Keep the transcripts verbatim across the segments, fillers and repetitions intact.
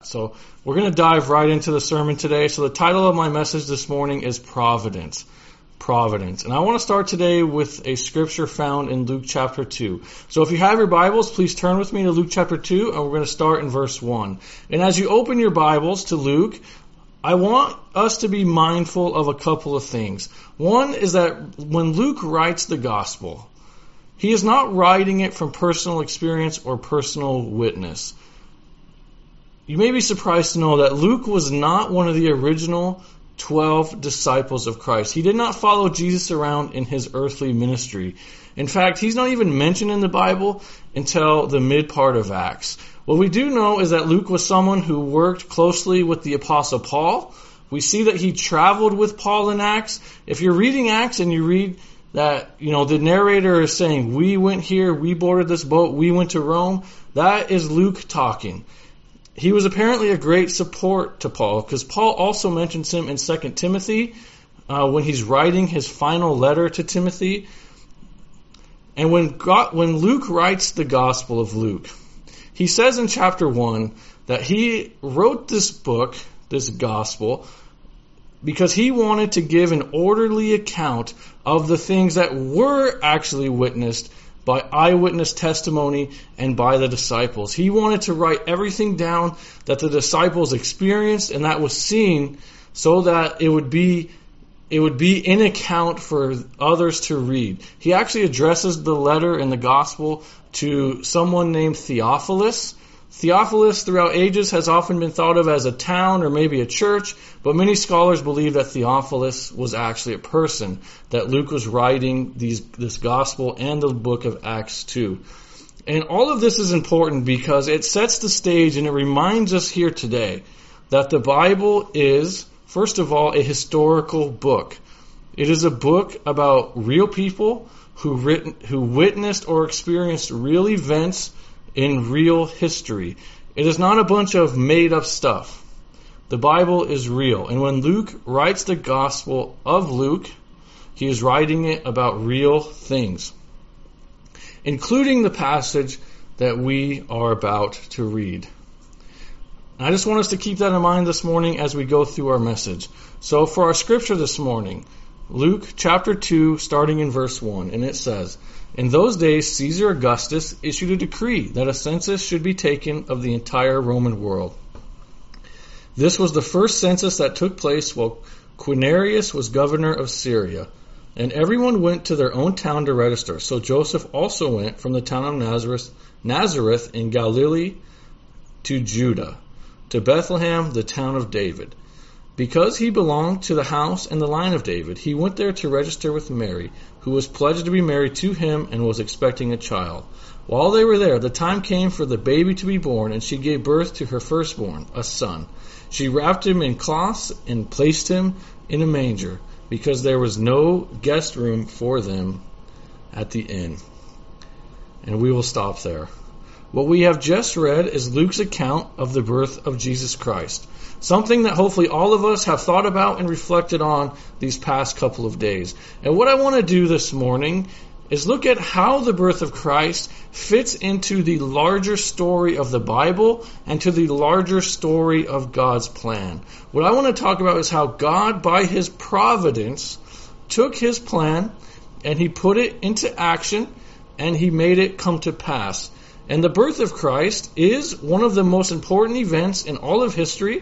So we're going to dive right into the sermon today. So the title of my message this morning is Providence. Providence. And I want to start today with a scripture found in Luke chapter two. So if you have your Bibles, please turn with me to Luke chapter two, and we're going to start in verse one. And as you open your Bibles to Luke, I want us to be mindful of a couple of things. One is that when Luke writes the gospel, he is not writing it from personal experience or personal witness. You may be surprised to know that Luke was not one of the original twelve disciples of Christ. He did not follow Jesus around in his earthly ministry. In fact, he's not even mentioned in the Bible until the mid part of Acts. What we do know is that Luke was someone who worked closely with the Apostle Paul. We see that he traveled with Paul in Acts. If you're reading Acts and you read that, you know, the narrator is saying, we went here, we boarded this boat, we went to Rome, that is Luke talking. He was apparently a great support to Paul, because Paul also mentions him in Second Timothy uh, when he's writing his final letter to Timothy. And when God, when Luke writes the Gospel of Luke, he says in chapter one that he wrote this book, this Gospel, because he wanted to give an orderly account of the things that were actually witnessed by eyewitness testimony and by the disciples. He wanted to write everything down that the disciples experienced and that was seen, so that it would be it would be in account for others to read. He actually addresses the letter in the gospel to someone named Theophilus. Theophilus throughout ages has often been thought of as a town or maybe a church, but many scholars believe that Theophilus was actually a person, that Luke was writing these, this gospel and the book of Acts to. And all of this is important because it sets the stage and it reminds us here today that the Bible is, first of all, a historical book. It is a book about real people who written, who witnessed or experienced real events in real history. It is not a bunch of made-up stuff. The Bible is real. And when Luke writes the Gospel of Luke, he is writing it about real things, including the passage that we are about to read. And I just want us to keep that in mind this morning as we go through our message. So for our scripture this morning, Luke chapter two, starting in verse one, and it says, "In those days Caesar Augustus issued a decree that a census should be taken of the entire Roman world. This was the first census that took place while Quirinius was governor of Syria, and everyone went to their own town to register. So Joseph also went from the town of Nazareth, Nazareth in Galilee to Judah, to Bethlehem, the town of David. Because he belonged to the house and the line of David, he went there to register with Mary, who was pledged to be married to him and was expecting a child. While they were there, the time came for the baby to be born, and she gave birth to her firstborn, a son. She wrapped him in cloths and placed him in a manger, because there was no guest room for them at the inn." And we will stop there. What we have just read is Luke's account of the birth of Jesus Christ. Something that hopefully all of us have thought about and reflected on these past couple of days. And what I want to do this morning is look at how the birth of Christ fits into the larger story of the Bible and to the larger story of God's plan. What I want to talk about is how God, by his providence, took his plan and he put it into action and he made it come to pass. And the birth of Christ is one of the most important events in all of history.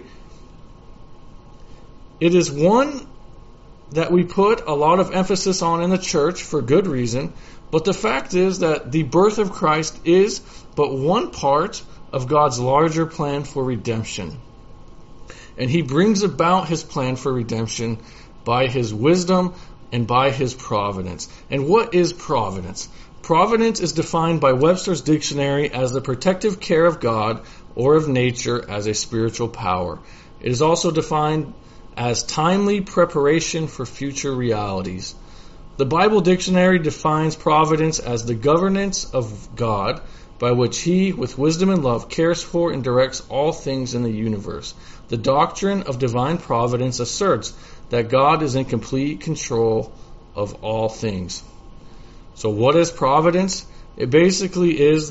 It is one that we put a lot of emphasis on in the church for good reason, but the fact is that the birth of Christ is but one part of God's larger plan for redemption. And he brings about his plan for redemption by his wisdom and by his providence. And what is providence? Providence is defined by Webster's dictionary as the protective care of God or of nature as a spiritual power. It is also defined as timely preparation for future realities. The Bible dictionary defines providence as the governance of God by which he, with wisdom and love, cares for and directs all things in the universe. The doctrine of divine providence asserts that God is in complete control of all things. So what is providence? It basically is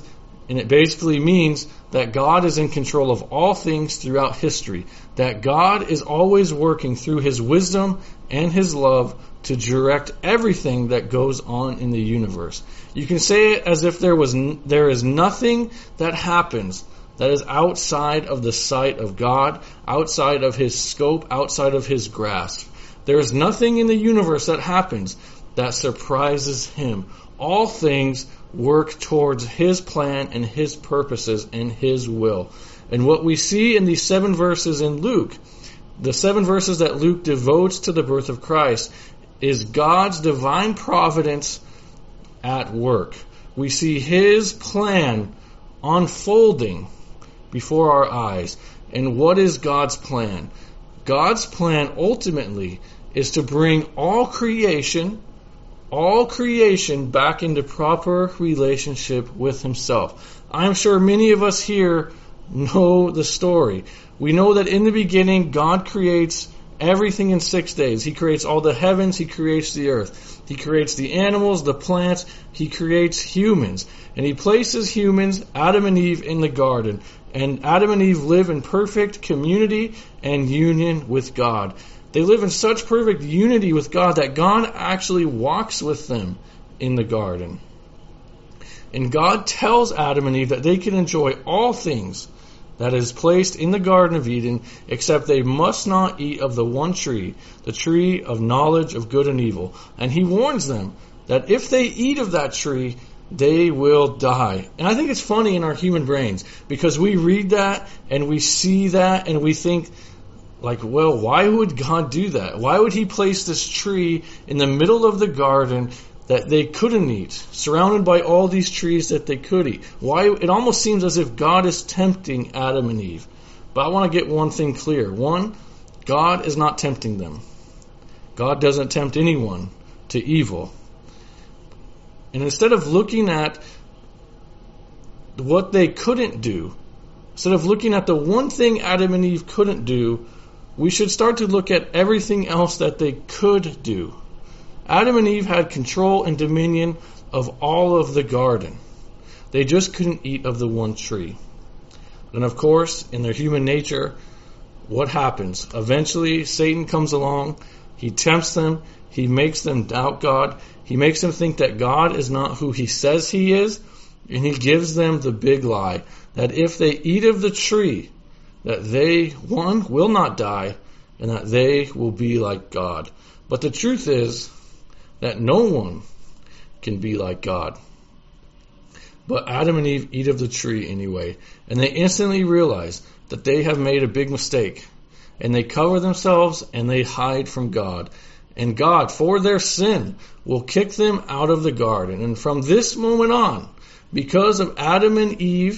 And it basically means that God is in control of all things throughout history. That God is always working through His wisdom and His love to direct everything that goes on in the universe. You can say it as if there was n- there is nothing that happens that is outside of the sight of God, outside of His scope, outside of His grasp. There is nothing in the universe that happens that surprises Him. All things work towards His plan and His purposes and His will. And what we see in these seven verses in Luke, the seven verses that Luke devotes to the birth of Christ, is God's divine providence at work. We see His plan unfolding before our eyes. And what is God's plan? God's plan ultimately is to bring all creation, all creation back into proper relationship with Himself. I'm sure many of us here know the story. We know that in the beginning, God creates everything in six days. He creates all the heavens. He creates the earth. He creates the animals, the plants. He creates humans. And He places humans, Adam and Eve, in the garden. And Adam and Eve live in perfect community and union with God. They live in such perfect unity with God that God actually walks with them in the garden. And God tells Adam and Eve that they can enjoy all things that is placed in the Garden of Eden, except they must not eat of the one tree, the tree of knowledge of good and evil. And He warns them that if they eat of that tree, they will die. And I think it's funny in our human brains, because we read that and we see that and we think, like, well, why would God do that? Why would He place this tree in the middle of the garden that they couldn't eat, surrounded by all these trees that they could eat? Why? It almost seems as if God is tempting Adam and Eve. But I want to get one thing clear. One, God is not tempting them. God doesn't tempt anyone to evil. And instead of looking at what they couldn't do, instead of looking at the one thing Adam and Eve couldn't do, we should start to look at everything else that they could do. Adam and Eve had control and dominion of all of the garden. They just couldn't eat of the one tree. And of course, in their human nature, what happens? Eventually, Satan comes along. He tempts them. He makes them doubt God. He makes them think that God is not who He says He is. And He gives them the big lie that if they eat of the tree, that they, one, will not die, and that they will be like God. But the truth is that no one can be like God. But Adam and Eve eat of the tree anyway, and they instantly realize that they have made a big mistake, and they cover themselves and they hide from God. And God, for their sin, will kick them out of the garden. And from this moment on, because of Adam and Eve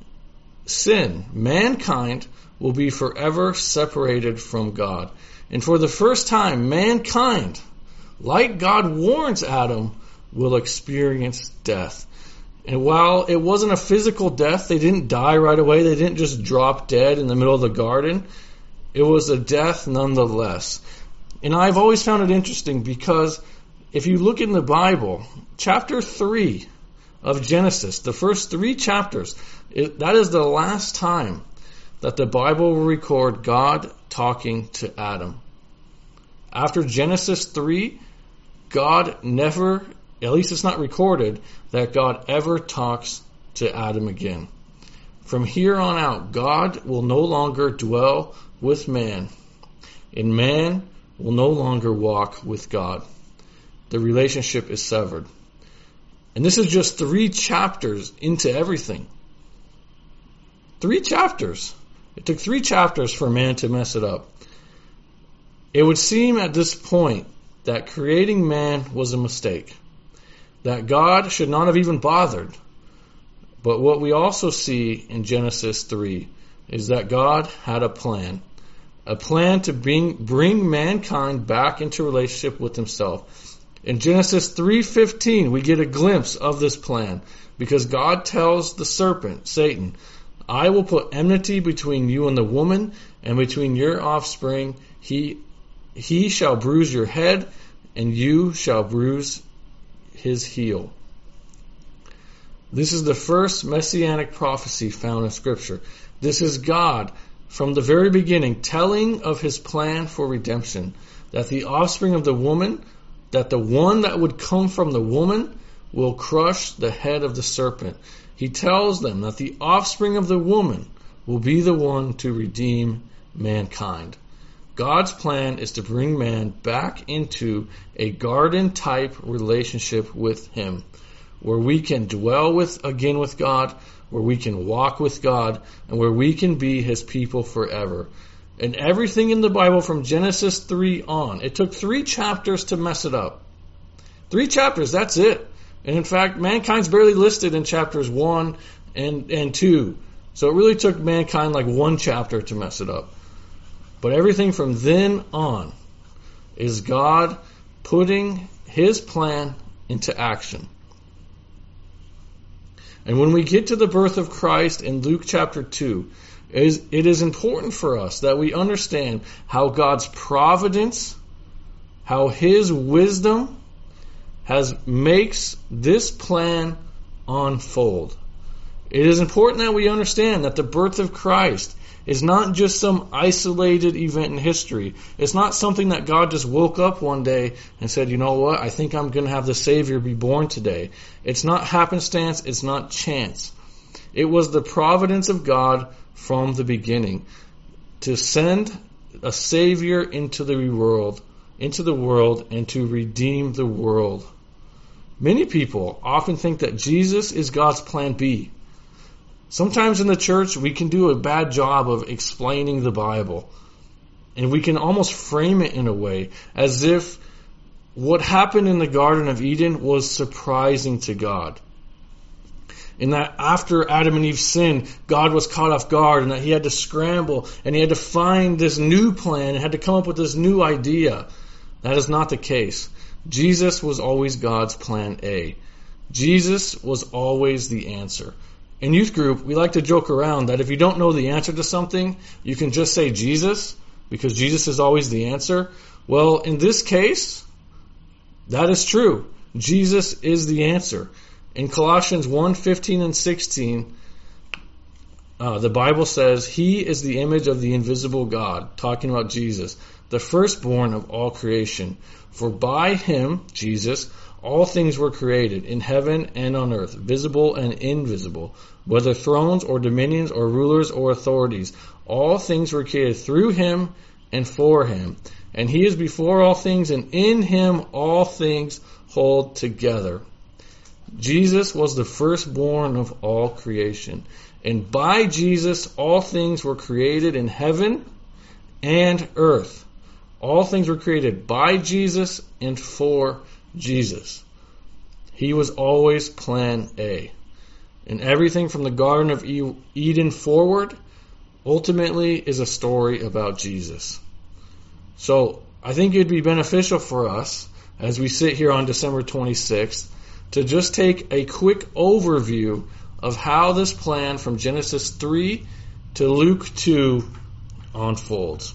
sin, mankind will be forever separated from God. And for the first time, mankind, like God warns Adam, will experience death. And while it wasn't a physical death, they didn't die right away, they didn't just drop dead in the middle of the garden, it was a death nonetheless. And I've always found it interesting because if you look in the Bible, chapter three of Genesis, the first three chapters, it, that is the last time that the Bible will record God talking to Adam. After Genesis three, God never, at least it's not recorded, that God ever talks to Adam again. From here on out, God will no longer dwell with man, and man will no longer walk with God. The relationship is severed. And this is just three chapters into everything. Three chapters. It took three chapters for man to mess it up. It would seem at this point that creating man was a mistake, that God should not have even bothered. But what we also see in Genesis three is that God had a plan, a plan to bring, bring mankind back into relationship with Himself. In Genesis three fifteen, we get a glimpse of this plan because God tells the serpent, Satan, I will put enmity between you and the woman, and between your offspring. He he shall bruise your head, and you shall bruise his heel. This is the first messianic prophecy found in Scripture. This is God, from the very beginning, telling of his plan for redemption, that the offspring of the woman, that the one that would come from the woman will crush the head of the serpent. He tells them that the offspring of the woman will be the one to redeem mankind. God's plan is to bring man back into a garden-type relationship with him, where we can dwell with again with God, where we can walk with God, and where we can be his people forever. And everything in the Bible from Genesis three on, it took three chapters to mess it up. Three chapters, that's it. And in fact, mankind's barely listed in chapters one and, and two. So it really took mankind like one chapter to mess it up. But everything from then on is God putting his plan into action. And when we get to the birth of Christ in Luke chapter two, it is important for us that we understand how God's providence, how his wisdom has makes this plan unfold. It is important that we understand that the birth of Christ is not just some isolated event in history. It's not something that God just woke up one day and said, you know what, I think I'm going to have the Savior be born today. It's not happenstance. It's not chance. It was the providence of God from the beginning to send a Savior into the world, into the world and to redeem the world. Many people often think that Jesus is God's plan B. Sometimes in the church, we can do a bad job of explaining the Bible. And we can almost frame it in a way as if what happened in the Garden of Eden was surprising to God. And that after Adam and Eve sinned, God was caught off guard and that he had to scramble and he had to find this new plan and had to come up with this new idea. That is not the case. Jesus was always God's plan A. Jesus was always the answer. In youth group, we like to joke around that if you don't know the answer to something, you can just say Jesus, because Jesus is always the answer. Well, in this case, that is true. Jesus is the answer. In Colossians one, fifteen and sixteen, uh, the Bible says, he is the image of the invisible God, talking about Jesus, the firstborn of all creation. For by him, Jesus, all things were created, in heaven and on earth, visible and invisible, whether thrones or dominions or rulers or authorities. All things were created through him and for him. And he is before all things, and in him all things hold together. Jesus was the firstborn of all creation. And by Jesus, all things were created in heaven and earth. All things were created by Jesus and for Jesus. He was always plan A. And everything from the Garden of Eden forward ultimately is a story about Jesus. So I think it'd be beneficial for us as we sit here on December twenty-sixth to just take a quick overview of how this plan from Genesis three to Luke two unfolds.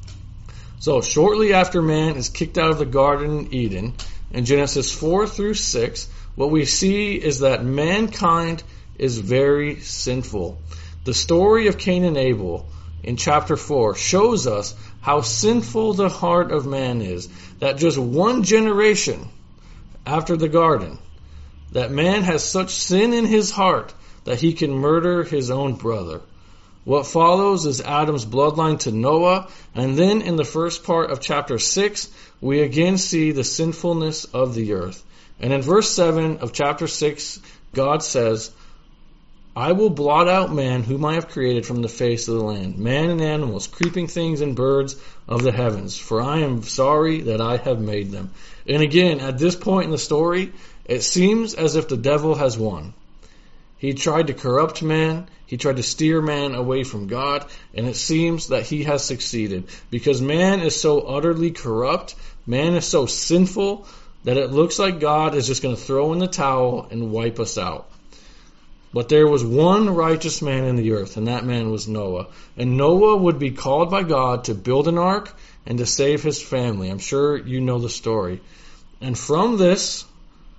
So shortly after man is kicked out of the Garden of Eden, in Genesis four through six, what we see is that mankind is very sinful. The story of Cain and Abel in chapter four shows us how sinful the heart of man is. That just one generation after the garden, that man has such sin in his heart that he can murder his own brother. What follows is Adam's bloodline to Noah, and then in the first part of chapter six, we again see the sinfulness of the earth. And in verse seven of chapter six, God says, I will blot out man whom I have created from the face of the land, man and animals, creeping things and birds of the heavens, for I am sorry that I have made them. And again, at this point in the story, it seems as if the devil has won. He tried to corrupt man, he tried to steer man away from God, and it seems that he has succeeded. Because man is so utterly corrupt, man is so sinful, that it looks like God is just going to throw in the towel and wipe us out. But there was one righteous man in the earth, and that man was Noah. And Noah would be called by God to build an ark and to save his family. I'm sure you know the story. And from this,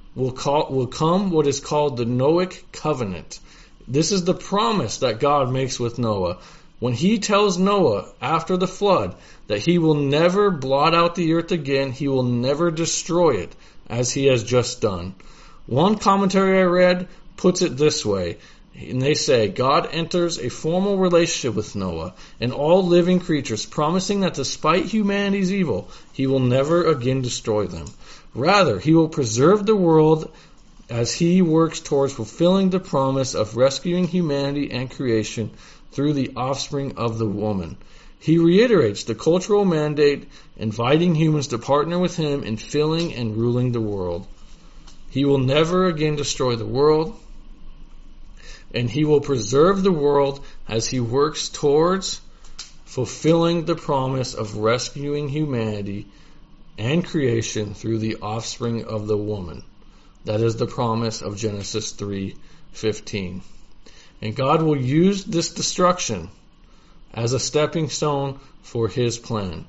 will, call, will come what is called the Noahic covenant. This is the promise that God makes with Noah. When he tells Noah after the flood that he will never blot out the earth again, he will never destroy it as he has just done. One commentary I read puts it this way, and they say, God enters a formal relationship with Noah and all living creatures, promising that despite humanity's evil, he will never again destroy them. Rather, he will preserve the world as he works towards fulfilling the promise of rescuing humanity and creation through the offspring of the woman. He reiterates the cultural mandate, inviting humans to partner with him in filling and ruling the world. He will never again destroy the world, and he will preserve the world as he works towards fulfilling the promise of rescuing humanity and creation through the offspring of the woman. That is the promise of Genesis three fifteen. And God will use this destruction as a stepping stone for his plan.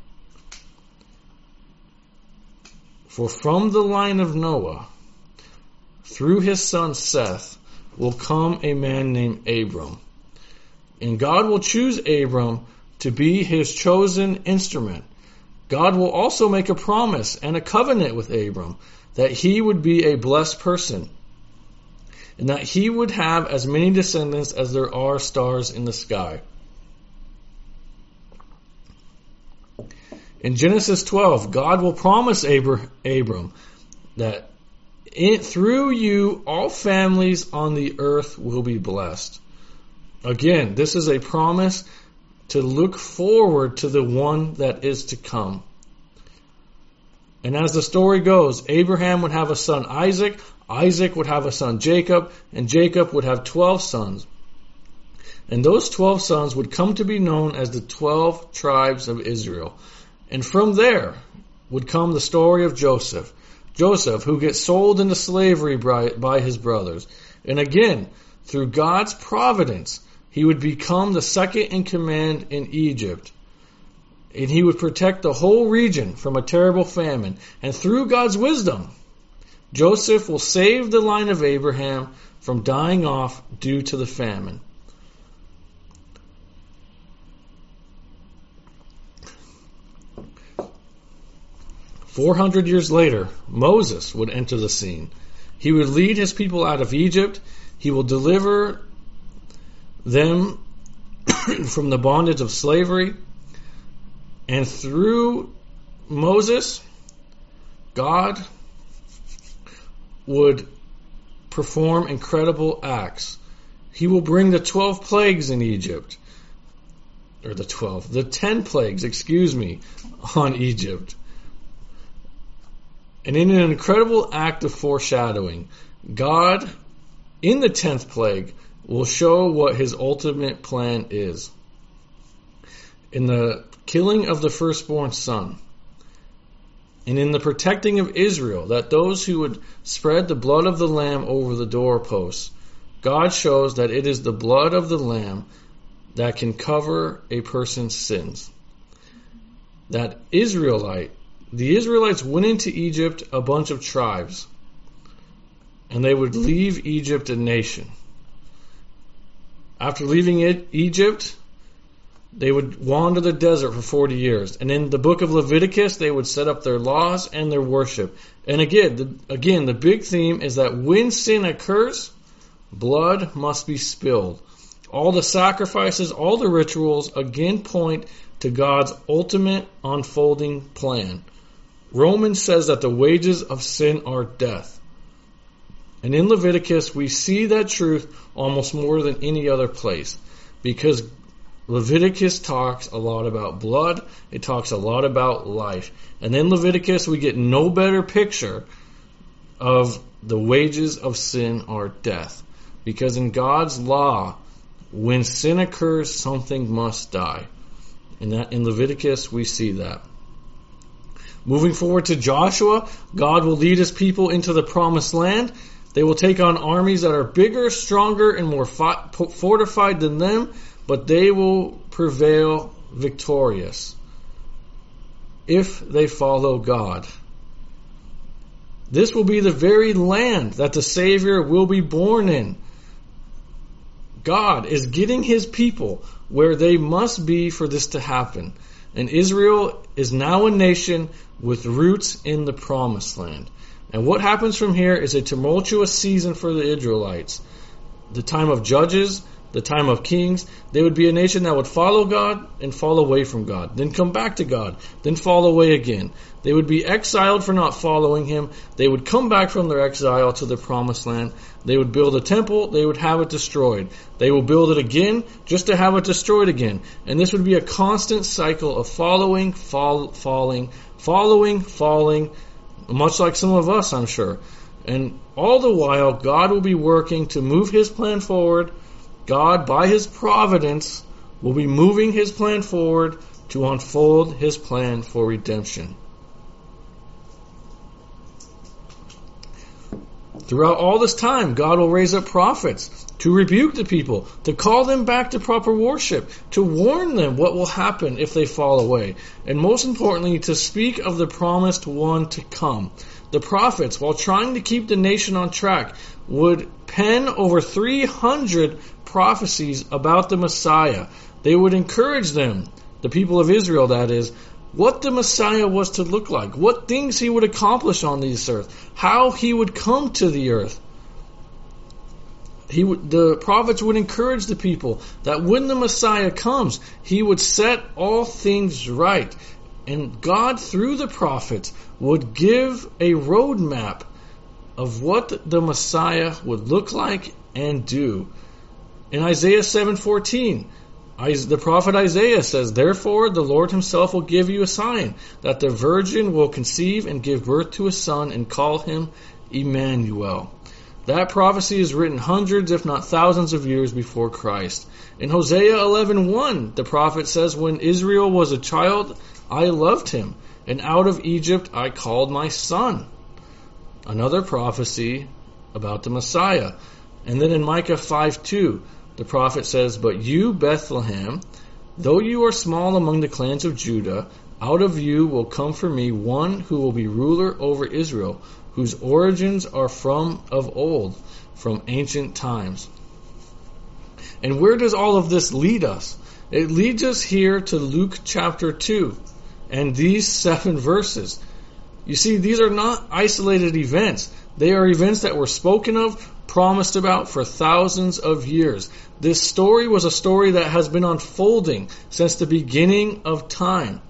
For from the line of Noah, through his son Seth, will come a man named Abram. And God will choose Abram to be his chosen instrument. God will also make a promise and a covenant with Abram that he would be a blessed person and that he would have as many descendants as there are stars in the sky. In Genesis twelve, God will promise Abram that in, through you all families on the earth will be blessed. Again, this is a promise to look forward to the one that is to come. And as the story goes, Abraham would have a son Isaac, Isaac would have a son Jacob, and Jacob would have twelve sons. And those twelve sons would come to be known as the twelve tribes of Israel. And from there would come the story of Joseph. Joseph, who gets sold into slavery by, by his brothers. And again, through God's providence, he would become the second in command in Egypt. And he would protect the whole region from a terrible famine. And through God's wisdom, Joseph will save the line of Abraham from dying off due to the famine. Four hundred years later, Moses would enter the scene. He would lead his people out of Egypt. He will deliver them from the bondage of slavery. And through Moses, God would perform incredible acts. He will bring the twelve plagues in Egypt. Or the twelve, the ten plagues, excuse me, on Egypt. And in an incredible act of foreshadowing, God, in the tenth plague, will show what his ultimate plan is. In the killing of the firstborn son, and in the protecting of Israel, that those who would spread the blood of the Lamb over the doorposts, God shows that it is the blood of the Lamb that can cover a person's sins. That Israelite, the Israelites went into Egypt a bunch of tribes, and they would leave Egypt a nation. After leaving it, Egypt, they would wander the desert for forty years. And in the book of Leviticus, they would set up their laws and their worship. And again, the, again, the big theme is that when sin occurs, blood must be spilled. All the sacrifices, all the rituals, again point to God's ultimate unfolding plan. Romans says that the wages of sin are death. And in Leviticus, we see that truth almost more than any other place. Because Leviticus talks a lot about blood. It talks a lot about life. And in Leviticus, we get no better picture of the wages of sin are death. Because in God's law, when sin occurs, something must die. And that in Leviticus, we see that. Moving forward to Joshua, God will lead his people into the promised land. They will take on armies that are bigger, stronger, and more fortified than them, but they will prevail victorious if they follow God. This will be the very land that the Savior will be born in. God is getting his people where they must be for this to happen. And Israel is now a nation with roots in the promised land. And what happens from here is a tumultuous season for the Israelites. The time of judges, the time of kings. They would be a nation that would follow God and fall away from God, then come back to God, then fall away again. They would be exiled for not following him. They would come back from their exile to the promised land. They would build a temple. They would have it destroyed. They will build it again just to have it destroyed again. And this would be a constant cycle of following, fall, falling, following, falling, much like some of us, I'm sure. And all the while, God will be working to move his plan forward. God, by his providence, will be moving his plan forward to unfold his plan for redemption. Throughout all this time, God will raise up prophets to rebuke the people, to call them back to proper worship, to warn them what will happen if they fall away, and most importantly, to speak of the promised one to come. The prophets, while trying to keep the nation on track, would pen over three hundred prophecies about the Messiah. They would encourage them, the people of Israel that is, what the Messiah was to look like, what things he would accomplish on this earth, how he would come to the earth. He would, the prophets would encourage the people that when the Messiah comes, he would set all things right. And God, through the prophets, would give a roadmap of what the Messiah would look like and do. In Isaiah seven fourteen, the prophet Isaiah says, "Therefore the Lord himself will give you a sign, that the virgin will conceive and give birth to a son and call him Emmanuel." That prophecy is written hundreds, if not thousands of years before Christ. In Hosea eleven one, the prophet says, "When Israel was a child, I loved him, and out of Egypt I called my son." Another prophecy about the Messiah. And then in Micah five two, the prophet says, "But you, Bethlehem, though you are small among the clans of Judah, out of you will come for me one who will be ruler over Israel, whose origins are from of old, from ancient times." And where does all of this lead us? It leads us here to Luke chapter two and these seven verses. You see, these are not isolated events. They are events that were spoken of, promised about for thousands of years. This story was a story that has been unfolding since the beginning of time.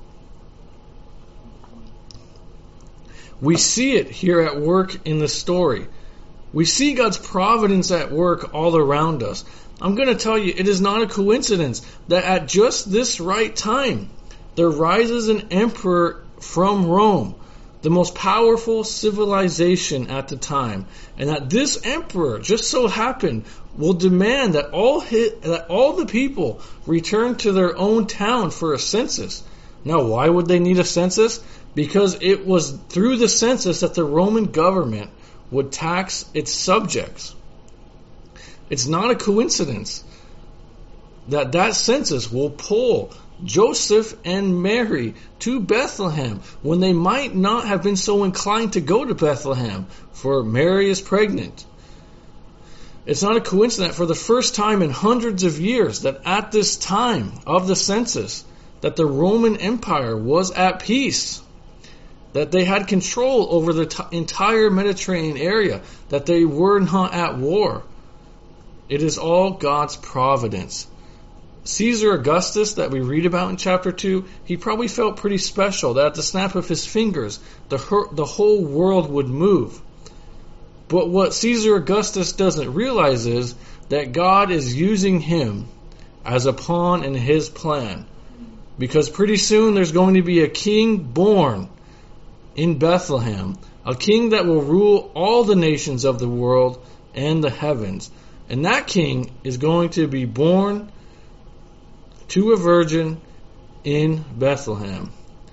We see it here at work in the story. We see God's providence at work all around us. I'm going to tell you, it is not a coincidence that at just this right time, there rises an emperor from Rome, the most powerful civilization at the time, and that this emperor just so happened will demand that all his, that all the people return to their own town for a census. Now, why would they need a census? Because it was through the census that the Roman government would tax its subjects. It's not a coincidence that that census will pull Joseph and Mary to Bethlehem when they might not have been so inclined to go to Bethlehem, for Mary is pregnant. It's not a coincidence for the first time in hundreds of years that at this time of the census that the Roman Empire was at peace, that they had control over the t- entire Mediterranean area, that they were not at war. It is all God's providence. Caesar Augustus that we read about in chapter two, he probably felt pretty special that at the snap of his fingers, the, the whole world would move. But what Caesar Augustus doesn't realize is that God is using him as a pawn in his plan. Because pretty soon there's going to be a king born in Bethlehem, a king that will rule all the nations of the world and the heavens. And that king is going to be born to a virgin in Bethlehem.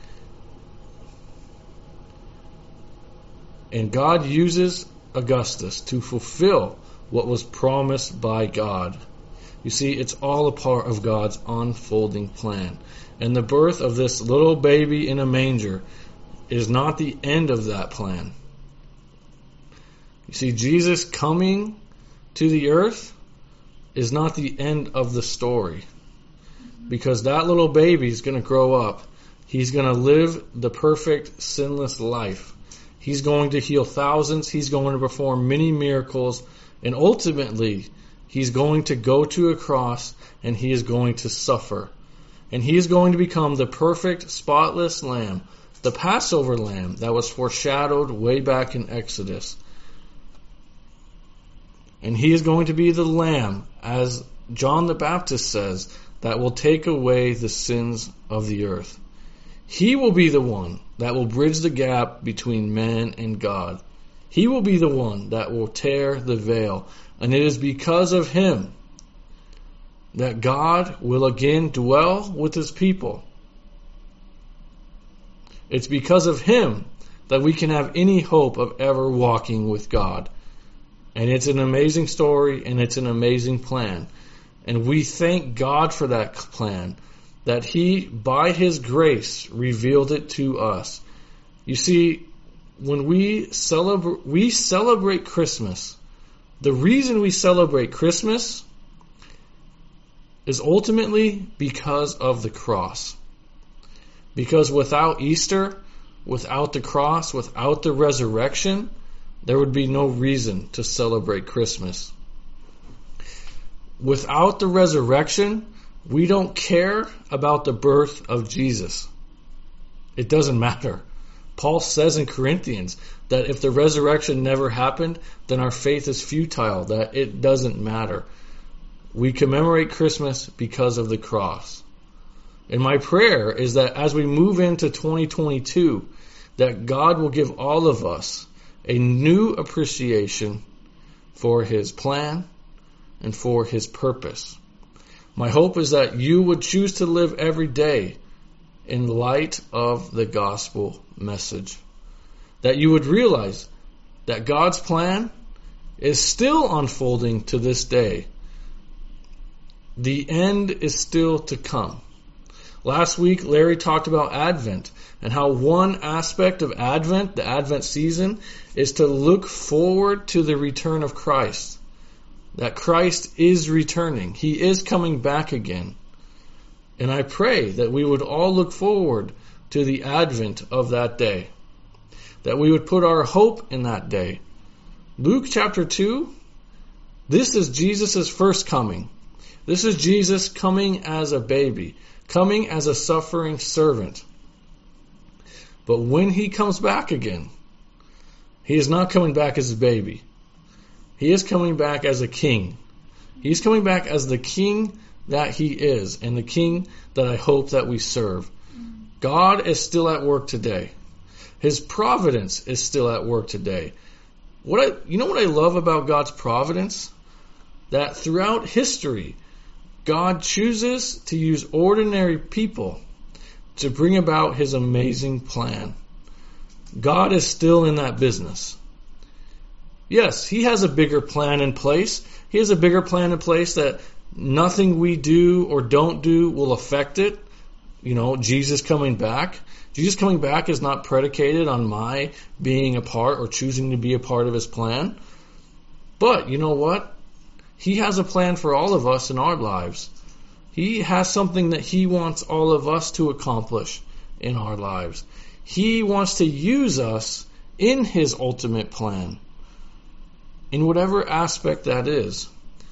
And God uses Augustus to fulfill what was promised by God. You see, it's all a part of God's unfolding plan. And the birth of this little baby in a manger is not the end of that plan. You see, Jesus coming to the earth is not the end of the story. Because that little baby is going to grow up. He's going to live the perfect, sinless life. He's going to heal thousands. He's going to perform many miracles. And ultimately, he's going to go to a cross and he is going to suffer. And he is going to become the perfect, spotless lamb, the Passover lamb that was foreshadowed way back in Exodus. And he is going to be the lamb, as John the Baptist says, that will take away the sins of the earth. He will be the one that will bridge the gap between man and God. He will be the one that will tear the veil. And it is because of him that God will again dwell with his people. It's because of him that we can have any hope of ever walking with God. And it's an amazing story and it's an amazing plan. And we thank God for that plan, that he, by his grace, revealed it to us. You see, when we celebrate, we celebrate Christmas, the reason we celebrate Christmas is ultimately because of the cross. Because without Easter, without the cross, without the resurrection, there would be no reason to celebrate Christmas. Without the resurrection, we don't care about the birth of Jesus. It doesn't matter. Paul says in Corinthians that if the resurrection never happened, then our faith is futile, that it doesn't matter. We commemorate Christmas because of the cross. And my prayer is that as we move into twenty twenty-two, that God will give all of us a new appreciation for his plan and for his purpose. My hope is that you would choose to live every day in light of the gospel message. That you would realize that God's plan is still unfolding to this day. The end is still to come. Last week, Larry talked about Advent and how one aspect of Advent, the Advent season, is to look forward to the return of Christ. That Christ is returning. He is coming back again. And I pray that we would all look forward to the advent of that day. That we would put our hope in that day. Luke chapter two, this is Jesus' first coming. This is Jesus coming as a baby, coming as a suffering servant. But when he comes back again, he is not coming back as a baby. He is coming back as a king. He's coming back as the king that he is and the king that I hope that we serve. God is still at work today. His providence is still at work today. What I, you know what I love about God's providence? That throughout history, God chooses to use ordinary people to bring about his amazing plan. God is still in that business. Yes, he has a bigger plan in place. He has a bigger plan in place that nothing we do or don't do will affect it. You know, Jesus coming back. Jesus coming back is not predicated on my being a part or choosing to be a part of his plan. But you know what? He has a plan for all of us in our lives. He has something that he wants all of us to accomplish in our lives. He wants to use us in his ultimate plan, in whatever aspect that is.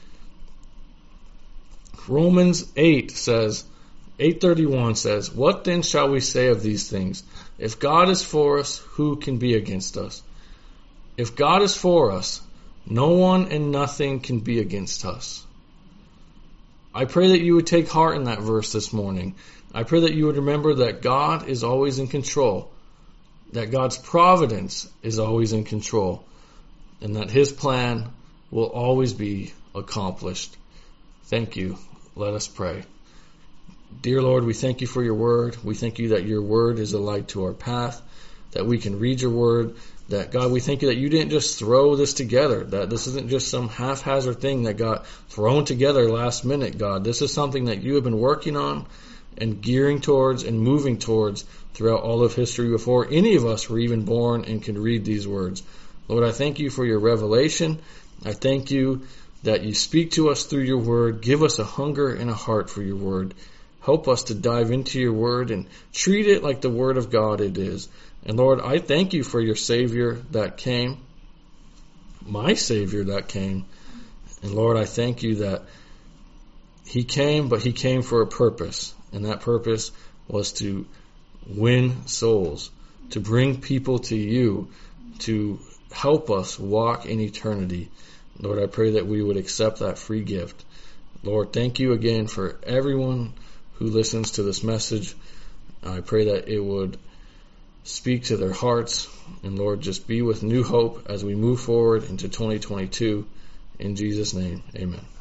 Romans eight says, eight thirty-one says, "What then shall we say of these things? If God is for us, who can be against us? If God is for us, no one and nothing can be against us." I pray that you would take heart in that verse this morning. I pray that you would remember that God is always in control, that God's providence is always in control, and that his plan will always be accomplished. Thank you. Let us pray. Dear Lord, we thank you for your word. We thank you that your word is a light to our path, that we can read your word, that God, we thank you that you didn't just throw this together, that this isn't just some haphazard thing that got thrown together last minute, God. This is something that you have been working on and gearing towards and moving towards throughout all of history before any of us were even born and can read these words. Lord, I thank you for your revelation. I thank you that you speak to us through your word. Give us a hunger and a heart for your word. Help us to dive into your word and treat it like the word of God it is. And Lord, I thank you for your Savior that came, my Savior that came. And Lord, I thank you that he came, but he came for a purpose. And that purpose was to win souls, to bring people to you, to help us walk in eternity. Lord, I pray that we would accept that free gift. Lord, thank you again for everyone who listens to this message. I pray that it would speak to their hearts. And Lord, just be with New Hope as we move forward into twenty twenty-two. In Jesus' name, amen.